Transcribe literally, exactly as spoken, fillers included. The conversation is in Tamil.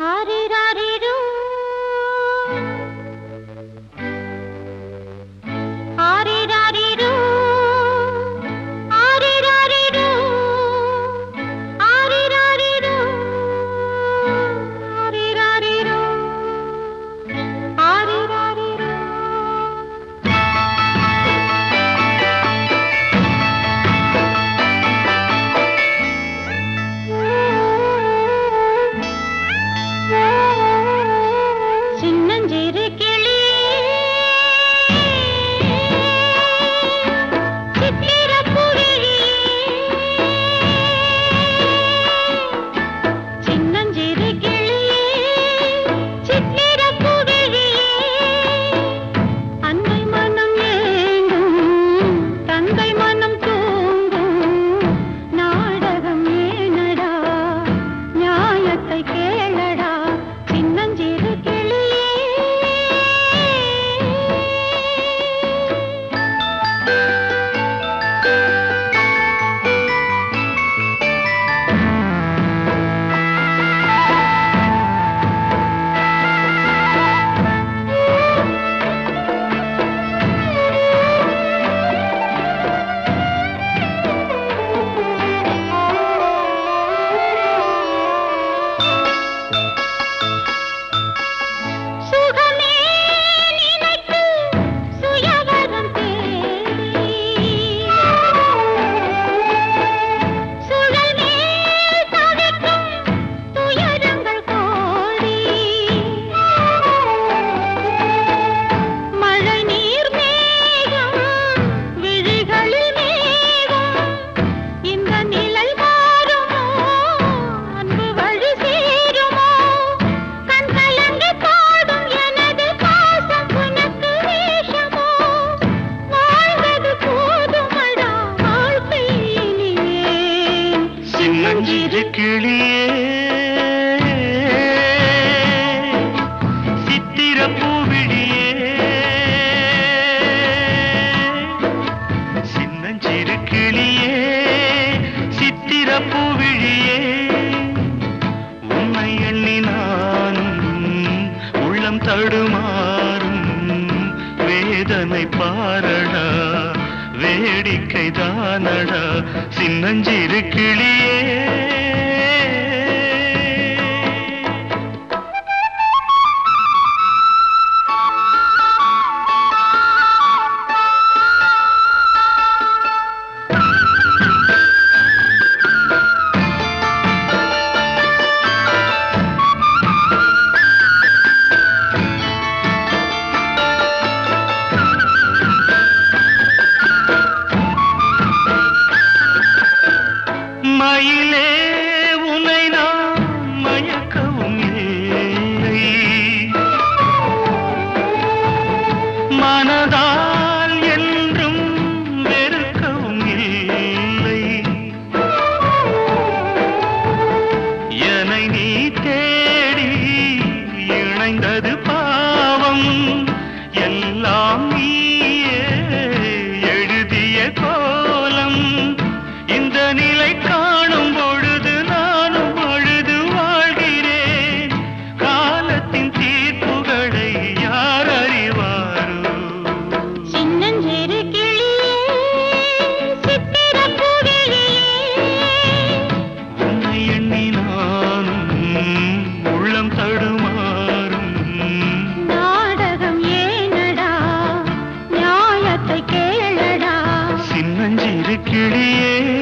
ஆரிராரிரோ ஆரிராரிரோ ஆரிராரிரோ ஆரிராரிரோ ஆரிராரிரோ ஆரிராரிரோ சின்னஞ்சிறு கிளி சித்திரப்புவிழி சின்னஞ்சிறு கிளி சித்திரப்புவிழி அன்னை மனம் ஏங்கும் தந்தை மனம் தூங்கும் நாடகம் ஏனடா நியாயத்தை கேளடா சின்னஞ்சிறு கிளி சின்னஞ்சிறு கிளியே சித்திரப்பூவிழியே சின்னஞ்சிறு கிளியே சித்திரப்பூவிழியே உன்னை எண்ணி நானும் உள்ளம் தடுமாறும் வேதனை பாரடா வேடிக்கை தானடா சின்னஞ்சிறு கிளியே மயிலே உன்னை நான் மயக்கவும் இல்லை மனதால் என்றும் வெறுக்கவும் இல்லை என்னை நீ தேடி இணைந்தது பாவம் எல்லாம் நீயே எழுதிய கோலம் இந்த நிலை காணும் பொழுது நானும் அழுது வாழ்கிறேன் காலத்தின் தீர்ப்புகளை யார் அறிவாரோ சின்னஞ்சிறு கிளியே சித்திரப்புவிழியே உன்னை எண்ணி நானும் உள்ளம் தடுமாறும் நாடகம் ஏனடா நியாயத்தை கேளடா சின்னஞ்சிறு கிளியே